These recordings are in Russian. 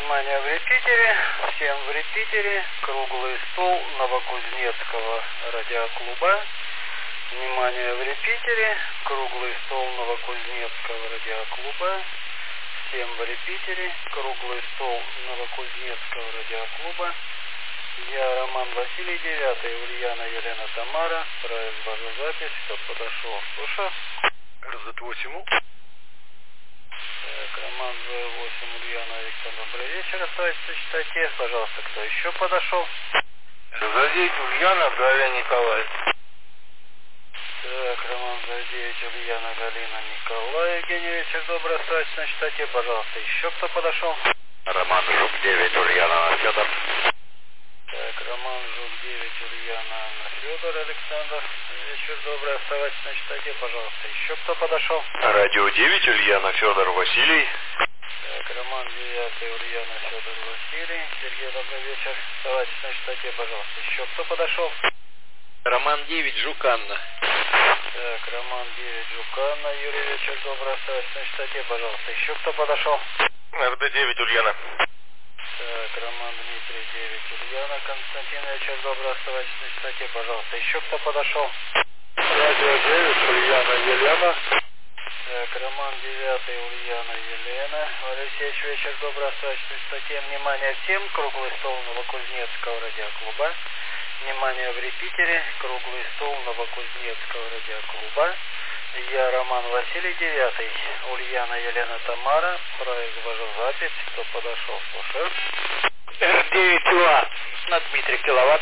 Внимание, в репитере, всем в репитере, круглый стол Новокузнецкого радиоклуба. Внимание, в репитере, круглый стол Новокузнецкого радиоклуба. Всем в репитере, круглый стол Новокузнецкого радиоклуба. Я Роман Василий, 9-й, Ульяна Елена Тамара. Произвожу запись, кто подошел. Слушаю. РЗ-8. Так, Роман З8, Ульяна Виктор, добрый вечер. Оставайтесь на частоте. Пожалуйста, кто еще подошел? РЗ-9, Ульяна, Галина Николаевна. Так, Роман З9, Ульяна, Галина, Николай. Евгений, вечер добрый. Оставайтесь на частоте. Пожалуйста, еще кто подошел? Роман Жук, 9, Ульяна, Федор. Так, Роман Жук, 9, Ульяна, Анна, Федор, Александр. Вечер добрый. Оставайтесь на частоте. Пожалуйста, еще кто подошел? Радио 9, Ульяна, Федор, Василий. Так, Роман 9, Ульяна, Федор, Василий. Сергей, добрый вечер. Оставайтесь на частоте, пожалуйста. Еще кто подошел? Роман 9, Жук, Анна. Так, Роман 9, Жук, Анна. Юрий, вечер добрый. Оставайтесь на частоте, пожалуйста. Еще кто подошел? РД-9, Ульяна. Так, Роман Дмитрий, 9, Ульяна. Константин, вечер добрый. Оставайтесь на частоте, пожалуйста. Еще кто подошел? Радио 9, Ульяна, Елена. Так, Роман 9, Ульяна, Елена. Алексеевич, вечер добрый. Оставайтесь на частоте. Внимание всем. Круглый стол Новокузнецкого радиоклуба. Внимание, в репитере, круглый стол Новокузнецкого радиоклуба. Я Роман Василий, 9, Ульяна Елена Тамара. Произвожу запись, кто подошел, слушаю. Р9, Уа, на Дмитрий Киловатт.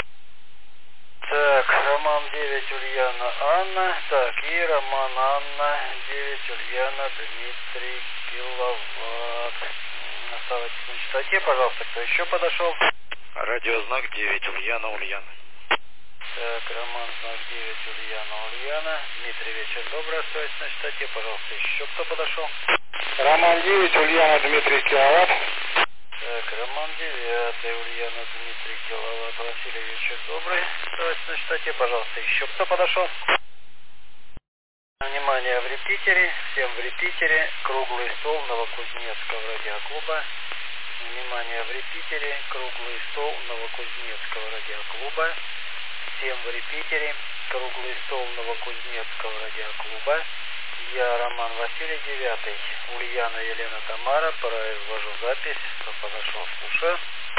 Так, Роман 9, Ульяна, Анна. Так, и Роман, Анна, 9, Ульяна, Дмитрий Киловатт. Оставайтесь на частоте, пожалуйста, кто еще подошел? Радиознак 9, Ульяна, Ульяна. Так, Роман, знак 9, Ульяна, Ульяна. Дмитрий, вечер добрый. Оставайтесь на частоте, пожалуйста. Еще кто подошел? Роман 9, Ульяна, Дмитрий Киловатт. Так, Роман 9, Ульяна, Дмитрий Киловатт. Василий, вечер добрый. Оставайтесь на частоте, пожалуйста. Еще кто подошел? Внимание, в репитере. Всем в репитере. Круглый стол Новокузнецкого радиоклуба. Внимание, в репитере. Круглый стол Новокузнецкого радиоклуба. Всем в репитере. Круглый стол Новокузнецкого радиоклуба. Я Роман Василий, 9, Ульяна Елена Тамара. Произвожу запись. Кто подошел, слушаю.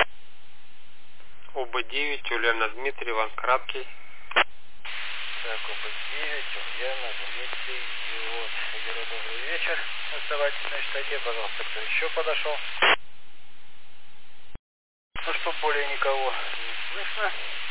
ОБ-9, Ульяна, Дмитрий, Иван Краткий. Так, ОБ-9, Ульяна, Дмитрий, вот. Юра, добрый вечер. Оставайтесь на частоте, пожалуйста. Кто еще подошел? Ну что, более никого не слышно.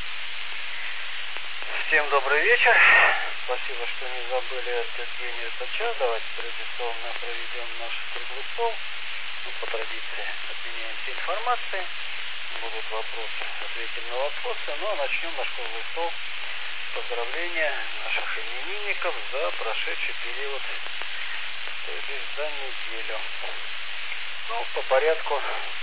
Всем добрый вечер. Спасибо, что не забыли этот день и этот час. Давайте традиционно проведем наш круглый стол. Ну, по традиции обменяемся информацией. Будут вопросы, ответим на вопросы. Ну а начнем наш круглый стол с поздравления наших именинников за прошедший период, то есть за неделю. Ну, по порядку.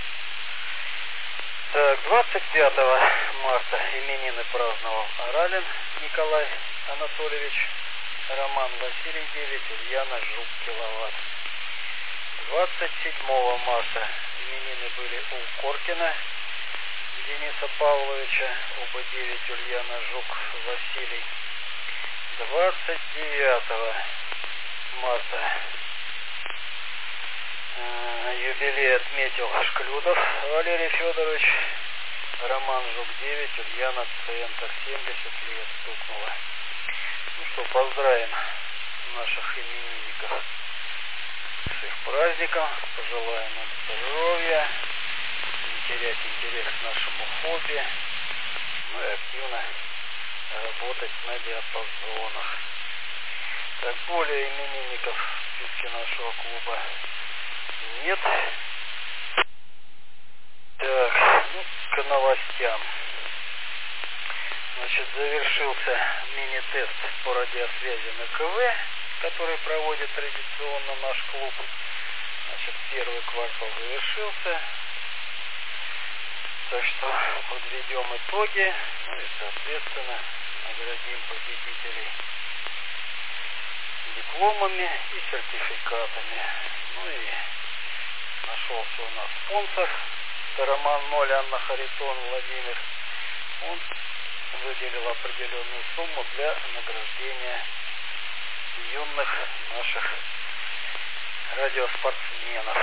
Так, 25 марта именины праздновал Аралин Николай Анатольевич, Роман Василий, 9, Ульяна Жук, Киловатт. 27 марта именины были у Коркина Дениса Павловича, оба 9, Ульяна Жук, Василий. 29 марта юбилей отметил Шклюдов Валерий Федорович, Роман Жук, 9, Ульяна, Центр, 70 лет стукнуло. Ну что, поздравим наших именинников с их праздником, пожелаем им здоровья, не терять интерес к нашему хобби, ну и активно работать на диапазонах. Так, более именинников в списке нашего клуба нет. Так, ну, к новостям. Значит, завершился мини-тест по радиосвязи на КВ, который проводит традиционно наш клуб. Значит, первый квартал завершился. Так что подведем итоги, ну и, соответственно, наградим победителей дипломами и сертификатами. Ну и нашелся у нас спонсор, это Роман 0, Анна Харитон, Владимир. Он выделил определенную сумму для награждения юных наших радиоспортсменов.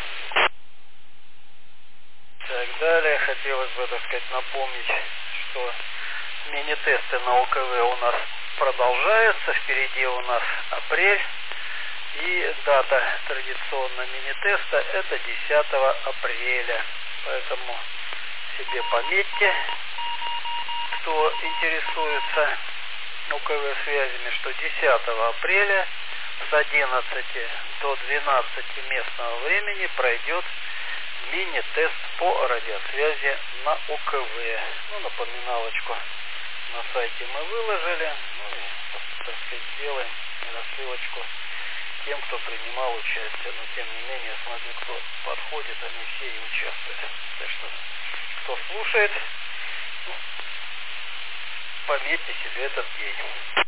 Так далее, хотелось бы, так сказать, напомнить, что мини-тесты на ОКВ у нас продолжаются, впереди у нас апрель, и дата традиционного мини-теста это 10 апреля, поэтому себе пометьте, кто интересуется ОКВ связями, что 10 апреля с 11 до 12 местного времени пройдет мини-тест по радиосвязи на ОКВ. Ну, напоминалочку на сайте мы выложили, ну и, так сказать, сделаем рассылочку тем, кто принимал участие. Но, тем не менее, я смотрю, кто подходит, они все и участвуют. Так что, кто слушает, ну, пометьте себе этот день.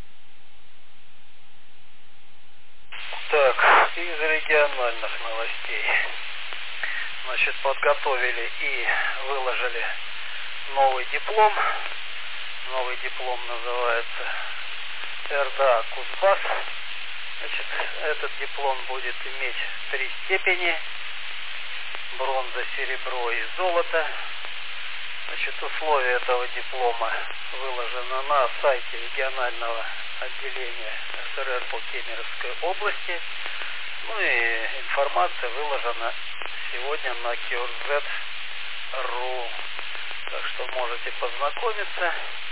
Так, из региональных новостей. Значит, подготовили и выложили новый диплом. Новый диплом называется РДА Кузбасс. Значит, этот диплом будет иметь 3 степени: бронза, серебро и золото. Значит, условия этого диплома выложены на сайте регионального отделения СРР по Кемеровской области. Ну и информация выложена сегодня на QRZ.ru. Так что можете познакомиться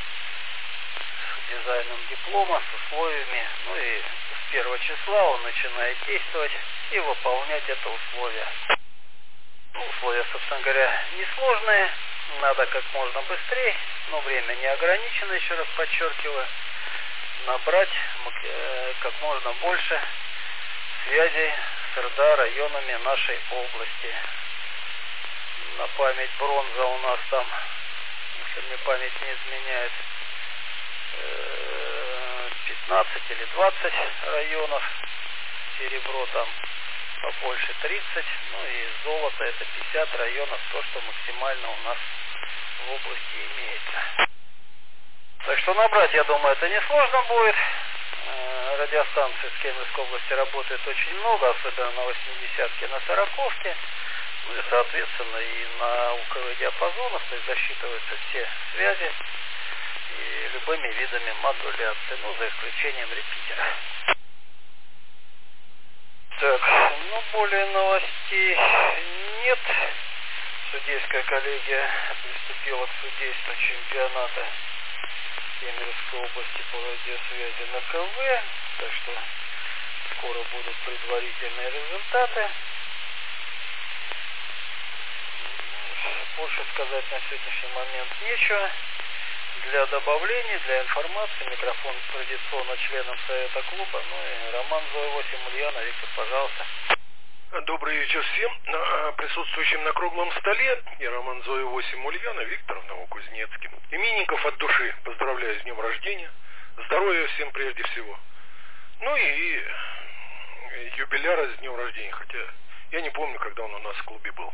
с дизайном диплома, с условиями. Ну и с 1 числа он начинает действовать и выполнять это условие. Условия, собственно говоря, несложные. Надо как можно быстрее, но время не ограничено, еще раз подчеркиваю, набрать как можно больше связей с РДА районами нашей области. На память бронза у нас там, если мне память не изменяет, 15 или 20 районов, серебро там побольше 30, ну и золото это 50 районов, то, что максимально у нас в области имеется. Так что набрать, я думаю, это несложно будет. Радиостанции в Кемеровской области работает очень много, особенно на 80-ке, на 40-ке. Ну и, соответственно, и на УКВ диапазонах, то есть засчитываются все связи и любыми видами модуляции, ну, за исключением репитера. Так, ну, более новостей нет. Судейская коллегия приступила к судейству чемпионата Кемеровской области по радиосвязи на КВ, так что скоро будут предварительные результаты. Больше сказать на сегодняшний момент нечего. Для добавления, для информации микрофон традиционно членом Совета клуба, ну и Роман Зоя 8, Ульяна, Виктор, пожалуйста. Добрый вечер всем присутствующим на круглом столе. Я Роман Зоя 8, Ульяна, Виктор в Новокузнецке. Именинников от души поздравляю с днем рождения. Здоровья всем прежде всего. Ну и юбиляра с днем рождения, хотя я не помню, когда он у нас в клубе был.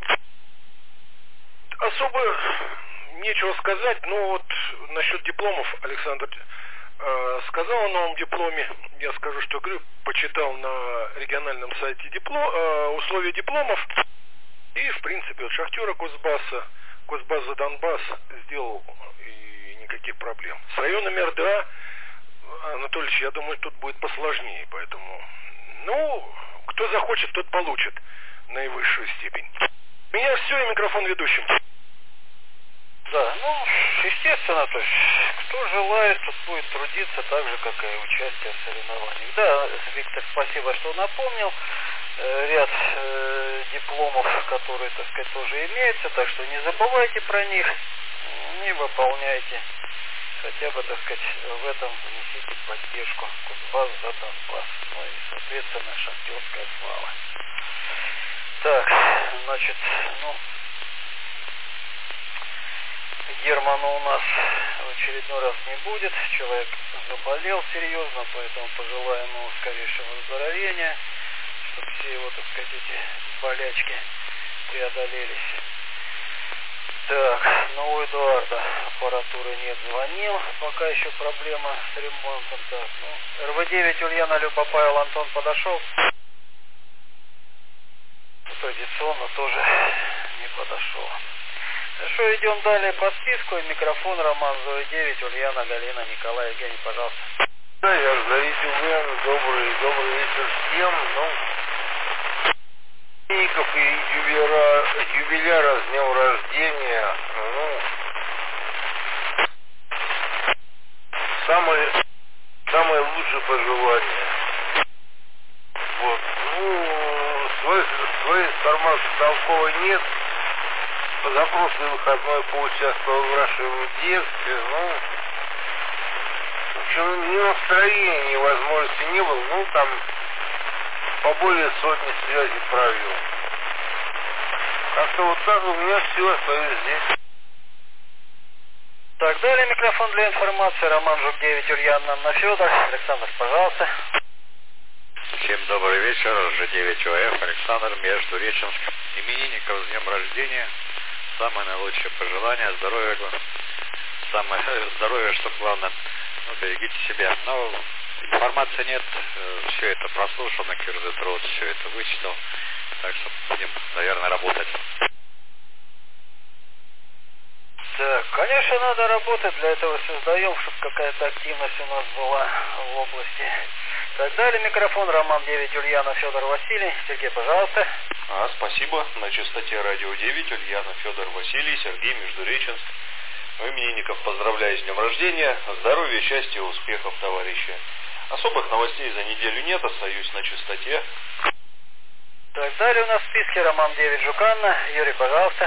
Особо нечего сказать, но вот насчет дипломов Александр сказал о новом дипломе. Я скажу, что почитал на региональном сайте условия дипломов. И, в принципе, вот шахтера Кузбасса, Кузбасс за Донбасс сделал, и никаких проблем. С районами РДА, Анатольевич, я думаю, тут будет посложнее. Поэтому, ну, кто захочет, тот получит наивысшую степень. У меня все, и микрофон ведущим. Да, ну, естественно, то есть, кто желает, тот будет трудиться так же, как и участие в соревнованиях. Да, Виктор, спасибо, что напомнил. Ряд дипломов, которые, так сказать, тоже имеются, так что не забывайте про них и выполняйте. Хотя бы, так сказать, в этом внесите поддержку. Кузбасс за Донбасс. Ну и, соответственно, шахтерская слава. Так, значит, ну... Германа у нас в очередной раз не будет. Человек заболел серьезно, поэтому пожелаем ему скорейшего выздоровления, чтобы все его, так сказать, эти болячки преодолелись. Так, ну у Эдуарда аппаратуры нет, звонил. Пока еще проблема с ремонтом. Так, ну, РВ-9 Ульяна, Люба, Павел, Антон подошел. Традиционно тоже не подошел. Хорошо, идем далее по списку. Микрофон Роман, Зоя 9, Ульяна, Галина, Николай, Евгений, пожалуйста. Да, я Зоите Ульяна, добрый вечер всем. Ников и юбиляра с днем рождения. Самое лучшее пожелание. Вот. Своей информации толковой нет. Позапрошлый выходной поучаствовал в вашем детстве. В общем, ни настроения, ни возможности не было. Там по более сотни связей провел. Как-то вот так у меня все, остаюсь здесь. Так, далее микрофон для информации. Роман Жук 9, Ульяна, Анна, Федор. Александр, пожалуйста. Всем добрый вечер. Ж9 ОФ, Александр, Междуреченск. Именинников с днем рождения. Самое наилучшее пожелание, здоровья, чтобы главное, берегите себя. Но информации нет, все это прослушал на Кирзетрот, все это вычитал. Так что будем, наверное, работать. Так, конечно, надо работать, для этого создаем, чтобы какая-то активность у нас была в области. Так, далее микрофон Роман 9, Ульяна, Федор, Василий. Сергей, пожалуйста. Спасибо. На частоте радио 9, Ульяна, Федор, Василий, Сергей, Междуреченск. Именинников поздравляю с днем рождения. Здоровья, счастья, успехов, товарищи. Особых новостей за неделю нет, остаюсь на частоте. Так, далее у нас в списке Роман 9, Жуканна. Юрий, пожалуйста.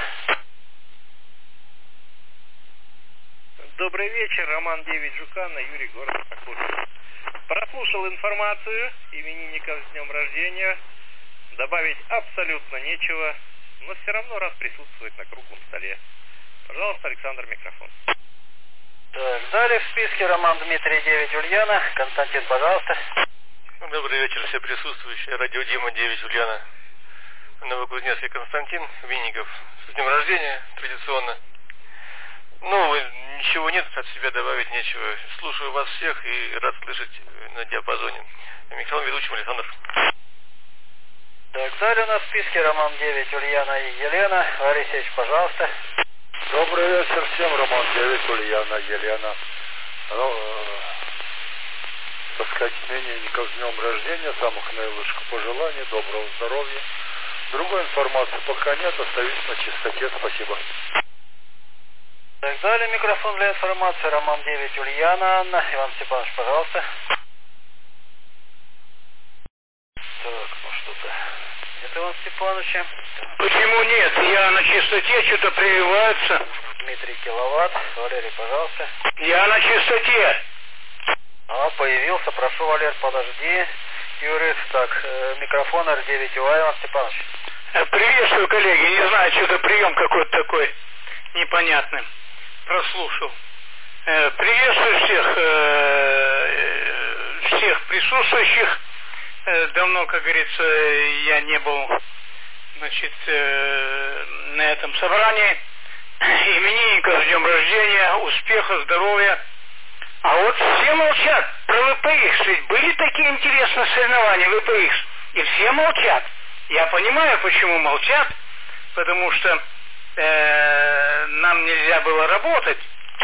Добрый вечер, Роман 9, Жуканна, Юрий, город Сокольник. Прослушал информацию именинников с днем рождения. Добавить абсолютно нечего, но все равно рад присутствовать на круглом столе. Пожалуйста, Александр, микрофон. Так, далее в списке Роман Дмитрий 9, Ульяна. Константин, пожалуйста. Добрый вечер, все присутствующие. Радио Дима 9, Ульяна. Новокузнецкий Константин, Винников. С днем рождения, традиционно. Ничего нет, от себя добавить нечего. Слушаю вас всех и рад слышать на диапазоне. Микрофон ведущим Александр. Так, далее у нас в списке Роман 9, Ульяна и Елена. Алексеевич, пожалуйста. Добрый вечер всем, Роман 9, Ульяна, Елена. Так сказать, именинников с днем рождения, самых наилучших пожеланий, доброго здоровья. Другой информации пока нет, остаюсь на чистоте, спасибо. Так, далее микрофон для информации Роман 9, Ульяна, Анна. Иван Степанович, пожалуйста. Так, что-то нет Ивана Степановича. Почему нет? Я на чистоте, что-то прививается. Дмитрий Киловатт. Валерий, пожалуйста. Я на чистоте. Появился. Прошу, Валер, подожди. Юрий, так, микрофон R9УА, Иван Степанович. Приветствую, коллеги. Не знаю, что-то прием какой-то такой непонятный. Прослушал. Приветствую всех присутствующих. Давно, как говорится, я не был, на этом собрании. Именинников с днем рождения, успеха, здоровья. А вот все молчат про ВПХ. Ведь были такие интересные соревнования ВПХ. И все молчат. Я понимаю, почему молчат. Потому что нам нельзя было работать.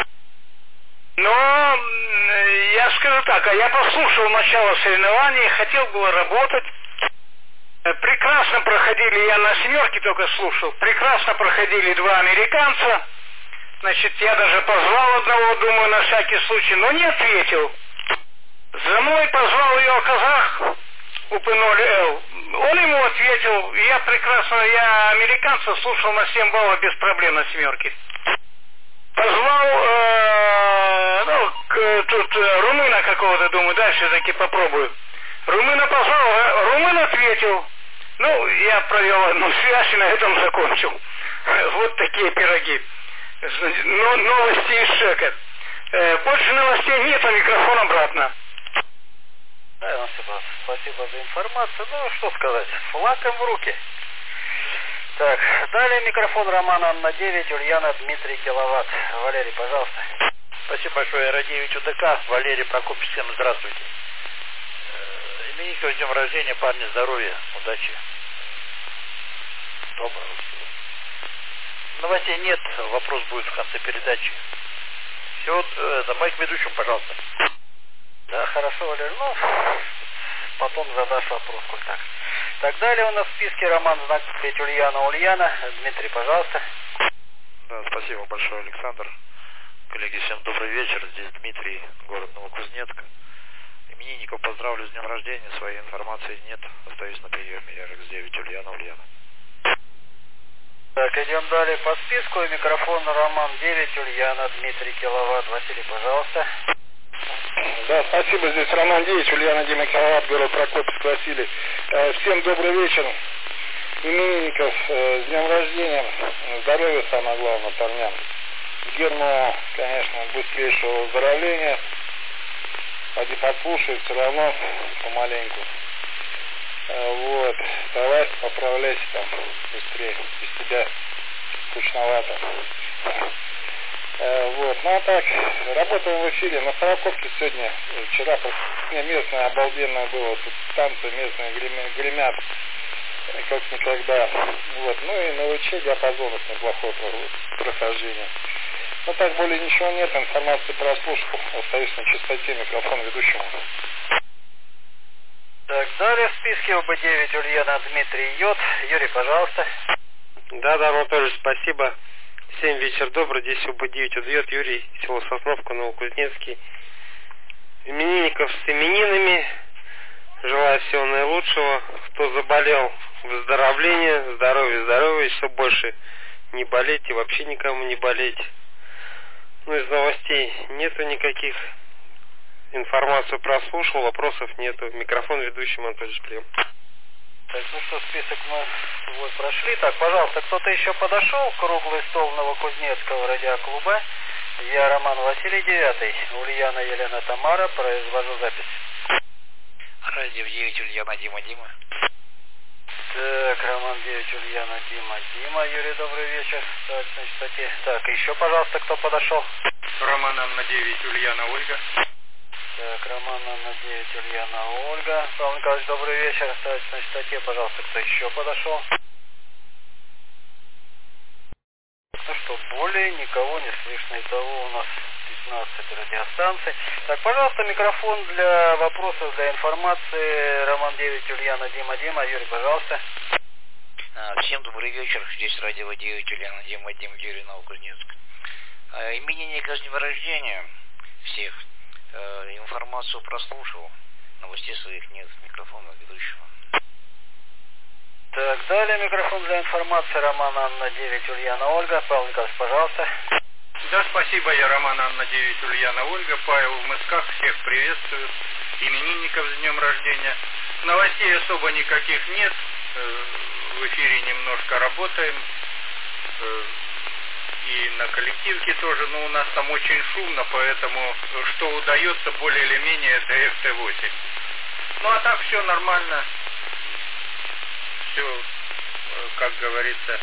Но я скажу так, я послушал начало соревнований, хотел было работать. Прекрасно проходили, я на семерке только слушал, прекрасно проходили два американца. Значит, я даже позвал одного, думаю, на всякий случай, но не ответил. За мной позвал ее казах, УП-0Л. Он ему ответил, я американца слушал на 7 баллов без проблем на семерке. Позвал, тут румына какого-то, думаю, дальше таки попробую. Румына позвал, румын ответил. Я провел одну связь и на этом закончил. Вот такие пироги. Новости из ШЭКа. Больше новостей нет, а микрофон обратно. Да, Иван Степанович, спасибо за информацию. Что сказать, флаком в руки. Так, далее микрофон Роман Анна 9, Ульяна Дмитрий Киловатт. Валерий, пожалуйста. Спасибо большое, Радевич УДК. Валерий Прокопьевич, всем здравствуйте. Именинников с днем рождения, парни, здоровья, удачи. Доброго всего. Новостей нет, вопрос будет в конце передачи. Все, за моим ведущим, пожалуйста. Да, хорошо, Валерий. Ну, потом задашь вопрос, коль так. Так, далее у нас в списке Роман знак Ульяна. Дмитрий, пожалуйста. Да, спасибо большое, Александр. Коллеги, всем добрый вечер. Здесь Дмитрий, город Новокузнецк. Именинников поздравлю с днем рождения. Своей информации нет. Остаюсь на приеме. РХ-9 Ульяна. Так, идем далее по списку. Микрофон Роман 9, Ульяна, Дмитрий Киловатт. Василий, пожалуйста. Да, спасибо. Здесь Роман 9, Ульяна, Дима Киловатт, город Прокопьевск, Василий. Всем добрый вечер. Именинников с днем рождения. Здоровья самое главное парням. Герману, конечно, быстрейшего выздоровления. Поди послушай, все равно помаленьку. Вот, давай поправляйся там быстрее, без тебя скучновато. Вот, ну а так, работаем в эфире. На Сороковке сегодня, вчера местное обалденное было, тут танцы местные гремят, как никогда. Вот, ну и на ВЧ диапазонов неплохое прохождение. Ну так, более ничего нет, информации прослушал, остаюсь на частоте, микрофон ведущему. Так, далее в списке ОБ-9 Ульяна Дмитрий Йод. Юрий, пожалуйста. Да, Анатольевич, спасибо. Всем вечер добрый, здесь ОБ-9 Йод, Юрий, село Сосновка, Новокузнецкий. Именинников с именинами. Желаю всего наилучшего. Кто заболел, выздоровления, здоровья, чтобы больше не болеть и вообще никому не болеть. Ну, из новостей нету никаких. Информацию прослушал, вопросов нету. Микрофон ведущему, Анатольевич, прием. Так, ну что, список мы свой прошли. Так, пожалуйста, кто-то еще подошел? Круглый стол Новокузнецкого радиоклуба. Я Роман Василий 9, Ульяна Елена Тамара, произвожу запись. Радио 9 Ульяна Дима. Так, Роман 9 Ульяна Дима. Юрий, добрый вечер. Так, на частоте. Так, еще, пожалуйста, кто подошел? Роман Анна 9 Ульяна Ольга. Так, Роман Анна 9 Ульяна Ольга. Павел Николаевич, добрый вечер. Оставайтесь на частоте, пожалуйста, кто еще подошел? Ну что, более никого не слышно. Итого у нас 15 радиостанций. Так, пожалуйста, микрофон для вопросов, для информации. Роман 9 Ульяна Дима. Юрий, пожалуйста. Всем добрый вечер. Здесь радио 9 Ульяна Дима, Юрий, Новокузнецк. Именинника с днем рождения всех. Информацию прослушал. Новостей своих нет. Микрофон ведущего. Так, далее микрофон для информации. Роман Анна 9 Ульяна Ольга. Павел Николаевич, пожалуйста. Да, спасибо, я Роман Анна 9 Ульяна Ольга. Павел в Мысках, всех приветствую. Именинников с днем рождения. Новостей особо никаких нет. В эфире немножко работаем. И на коллективке тоже, но у нас там очень шумно, поэтому что удается более или менее до ФТ-8. Ну а так все нормально. Все, как говорится,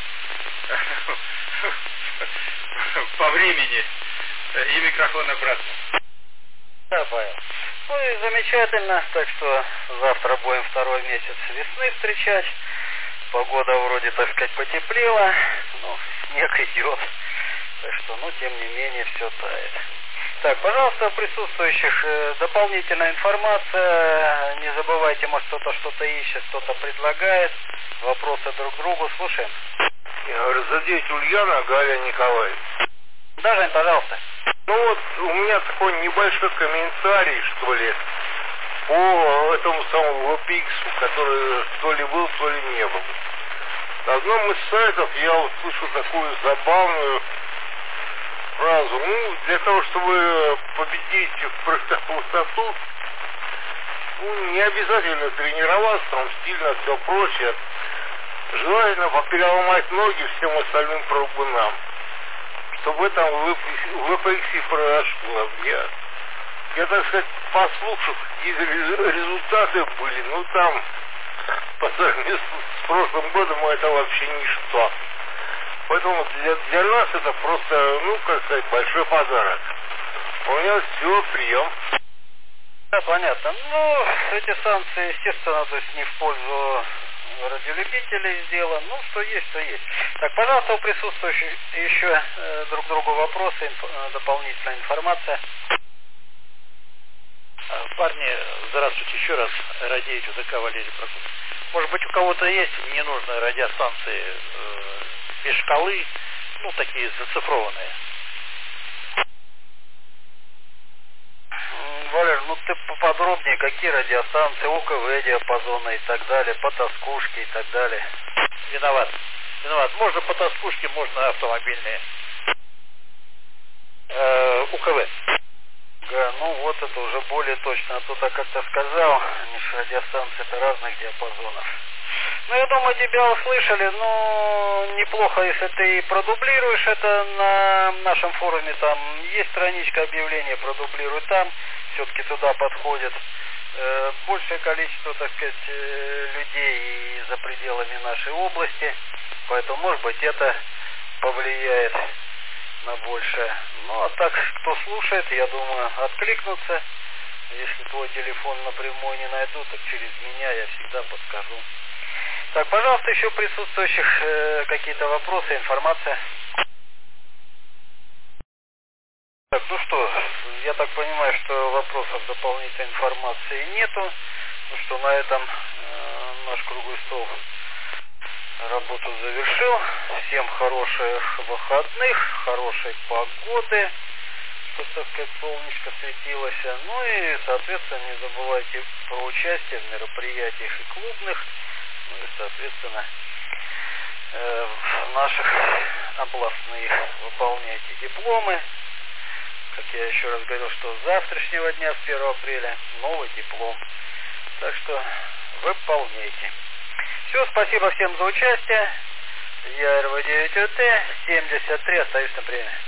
по времени. И микрофон обратно. Да, Павел. Ну и замечательно, так что завтра будем второй месяц весны встречать. Погода вроде, так сказать, потеплела, но снег идет. Так что, ну, тем не менее, все тает. Так, пожалуйста, присутствующих, дополнительная информация. Не забывайте, может, кто-то что-то ищет, кто-то предлагает. Вопросы друг другу. Слушаем. Я говорю, за 9 Ульяна, Галя Николаевич. Да, Жень, пожалуйста. Ну вот, у меня такой небольшой комментарий, что ли, по этому самому VPX, который то ли был, то ли не был. На одном из сайтов я услышал такую забавную фразу. Ну, для того, чтобы победить в прыжках высоту, ну, не обязательно тренироваться, там стильно все прочее. Желательно попереломать ноги всем остальным прыгунам. Чтобы это в VPX произошло. Я, так сказать, послушав, какие результаты были, ну там по сравнению с прошлым годом это вообще ничто. Поэтому для нас это просто, ну, как сказать, большой подарок. У меня все, прием. Да, понятно. Ну, эти санкции, естественно, то есть не в пользу радиолюбителей сделан. Ну, что есть, то есть. Так, пожалуйста, у присутствующих еще друг другу вопросы, дополнительная информация. Парни, здравствуйте еще раз. Радею УЗК Валерий Прокоп. Может быть, у кого-то есть ненужные радиостанции без шкалы, ну, такие зацифрованные? Валер, ну ты поподробнее, какие радиостанции, УКВ диапазоны и так далее, потаскушки и так далее. Виноват. Можно потаскушки, можно автомобильные. УКВ. Да, ну вот это уже более точно. А то так как-то сказал, радиостанции это разных диапазонов. Ну, я думаю, тебя услышали, но неплохо, если ты продублируешь это на нашем форуме, там есть страничка объявления, продублируй там, все-таки туда подходит большее количество, так сказать, людей за пределами нашей области, поэтому, может быть, это повлияет на большее. Ну, а так, кто слушает, я думаю, откликнутся. Если твой телефон напрямую не найду, так через меня я всегда подскажу. Так, пожалуйста, еще присутствующих какие-то вопросы, информация. Так, ну что, я так понимаю, что вопросов дополнительной информации нету. Ну что, на этом наш круглый стол работу завершил. Всем хороших выходных, хорошей погоды, чтобы, так сказать, солнышко светилось. Ну и, соответственно, не забывайте про участие в мероприятиях и клубных, ну и, соответственно, в наших областных. Выполняйте дипломы. Как я еще раз говорил, что с завтрашнего дня, с 1 апреля, новый диплом. Так что выполняйте. Все, спасибо всем за участие. Я РВ9УТ, 73, остаюсь на приеме.